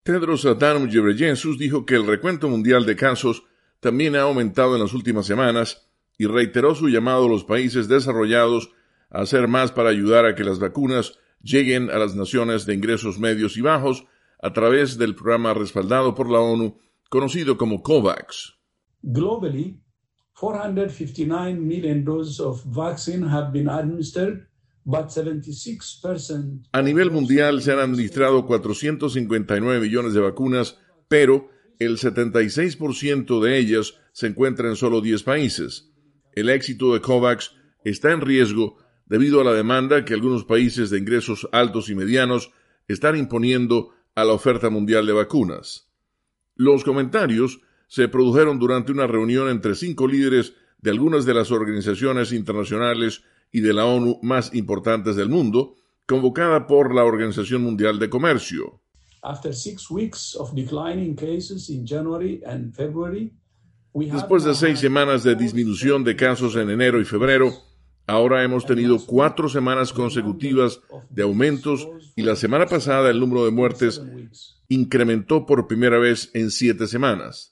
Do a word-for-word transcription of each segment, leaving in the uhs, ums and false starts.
Tedros Adhanom Ghebreyesus dijo que el recuento mundial de casos también ha aumentado en las últimas semanas y reiteró su llamado a los países desarrollados a hacer más para ayudar a que las vacunas lleguen a las naciones de ingresos medios y bajos a través del programa respaldado por la ONU, conocido como COVAX. Globally, four hundred fifty-nine million doses of vaccine have been administered, but seventy-six percent... A nivel mundial se han administrado cuatrocientos cincuenta y nueve millones de vacunas, pero el setenta y seis por ciento de ellas se encuentra en solo diez países. El éxito de COVAX está en riesgo debido a la demanda que algunos países de ingresos altos y medianos están imponiendo a la oferta mundial de vacunas. Los comentarios se produjeron durante una reunión entre cinco líderes de algunas de las organizaciones internacionales y de la ONU más importantes del mundo, convocada por la Organización Mundial de Comercio. After six weeks of declining cases in January and February, we have Después de seis semanas de disminución de casos en enero y febrero, ahora hemos tenido cuatro semanas consecutivas de aumentos y la semana pasada el número de muertes incrementó por primera vez en siete semanas.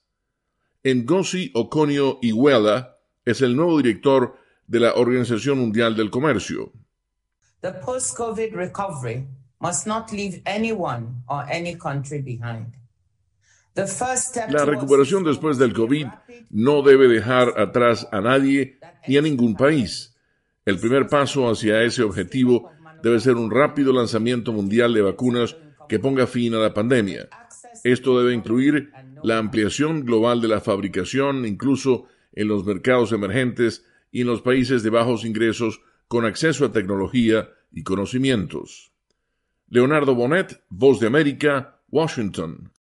Ngozi Okonjo-Iweala es el nuevo director de la Organización Mundial del Comercio. The post-COVID recovery must not leave anyone or any country behind. The first step La towards recuperación this después del must be COVID rapid, no debe dejar atrás a nadie ni a ningún país. El primer paso hacia ese objetivo debe ser un rápido lanzamiento mundial de vacunas que ponga fin a la pandemia. Esto debe incluir la ampliación global de la fabricación, incluso en los mercados emergentes y en los países de bajos ingresos con acceso a tecnología y conocimientos. Leonardo Bonet, Voz de América, Washington.